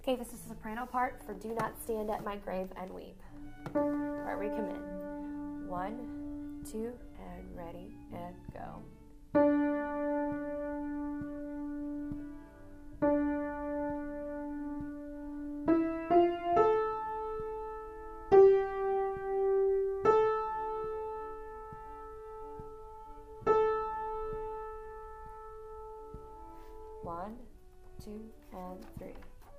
Okay, this is the soprano part for Do Not Stand at My Grave and Weep. Alright, recommend. 1, 2, and ready, and go. One, 2, and 3.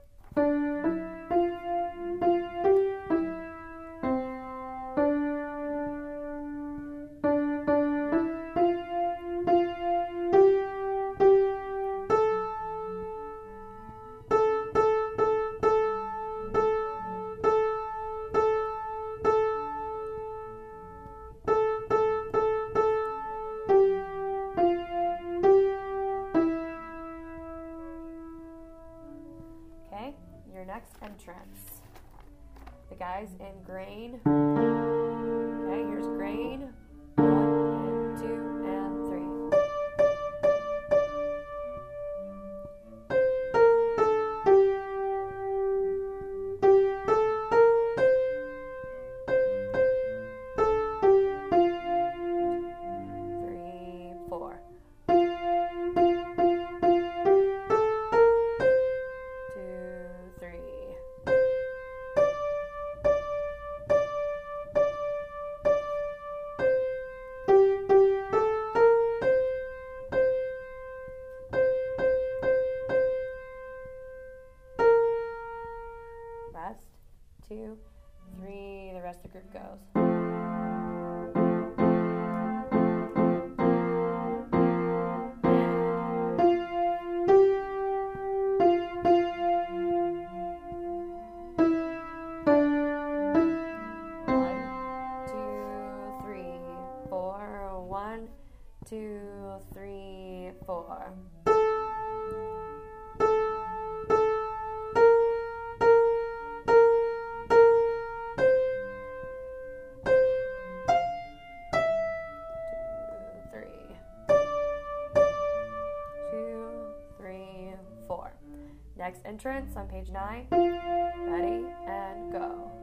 Okay, your next entrance. The guys in grain. Okay, here's grain. 1, and 2, and 3. Three, 4. 2, 3. Rest. 2, 3. The rest of the group goes. One, two, three, four. Two, three, four. Next entrance on page 9. Ready, and go.